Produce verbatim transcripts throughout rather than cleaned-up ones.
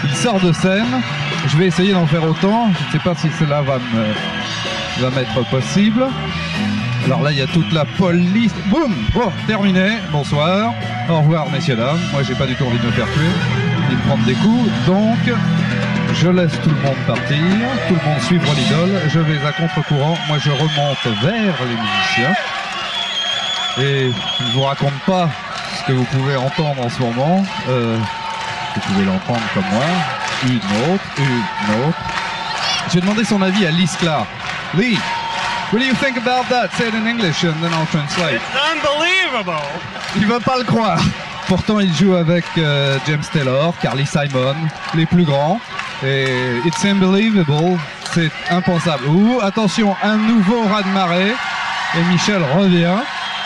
Il sort de scène. Je vais essayer d'en faire autant. Je ne sais pas si cela va me, va m'être possible. Alors là, il y a toute la police. Boum! Oh, terminé. Bonsoir. Au revoir, messieurs, dames. Moi, j'ai pas du tout envie de me faire tuer, ni de prendre des coups. Donc, je laisse tout le monde partir, tout le monde suivre l'idole. Je vais à contre-courant. Moi, je remonte vers les musiciens. Et je ne vous raconte pas ce que vous pouvez entendre en ce moment. Euh, vous pouvez l'entendre comme moi. Une autre, une autre. J'ai demandé son avis à Lee Sklar. Lee, what do you think about that? Say it in English and then I'll translate. It's unbelievable. Il veut pas le croire. Pourtant, il joue avec euh, James Taylor, Carly Simon, les plus grands. Et it's unbelievable. C'est impensable. Ouh, attention, un nouveau raz-de-marée. Et Michel revient.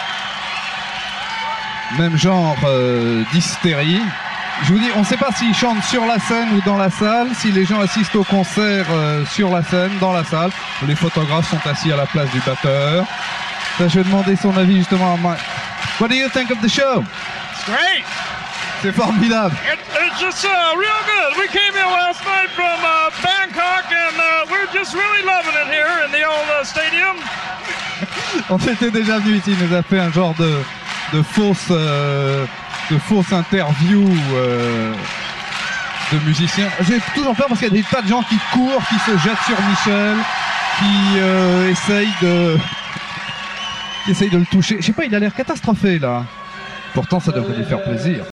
Même genre euh, d'hystérie. Je vous dis, on ne sait pas s'ils chantent sur la scène ou dans la salle, si les gens assistent au concert euh, sur la scène, dans la salle. Les photographes sont assis à la place du batteur. Ça, je vais demander son avis justement à Mike. What do you think of the show? It's great. C'est formidable. It, it's just uh, real good. We came here last night from uh, Bangkok and uh, we're just really loving it here in the old uh, stadium. On était déjà venu ici, il nous a fait un genre de, de fausse... Euh, de fausses interviews euh, de musiciens. J'ai toujours peur parce qu'il y a des tas de gens qui courent, qui se jettent sur Michel, qui euh, essayent de qui essayent de le toucher. Je sais pas, il a l'air catastrophé là. Pourtant, ça devrait lui faire plaisir.